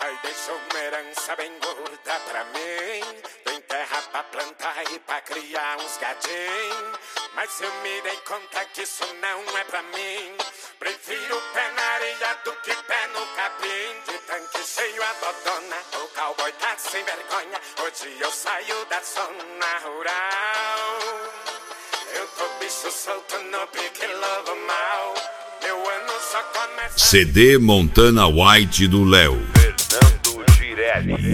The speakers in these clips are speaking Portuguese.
Pai deixou uma herança bem gorda pra mim. Tem terra pra plantar e pra criar uns gadinhos. Mas eu me dei conta que isso não é pra mim. Prefiro pé na areia do que pé no capim. De tanque cheio a dodona, o cowboy tá sem vergonha. Hoje eu saio da zona rural. Eu tô bicho solto no pique lobo mal. Meu ano só começa... CD Montana White do Léo. Fernando Girelli.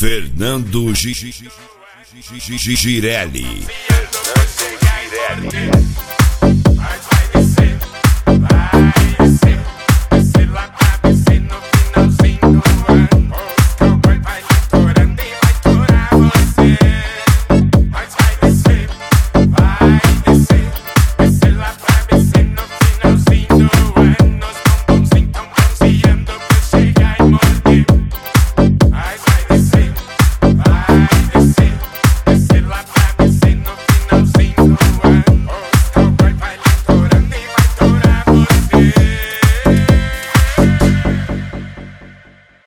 Fernando Girelli. Fernando Girelli.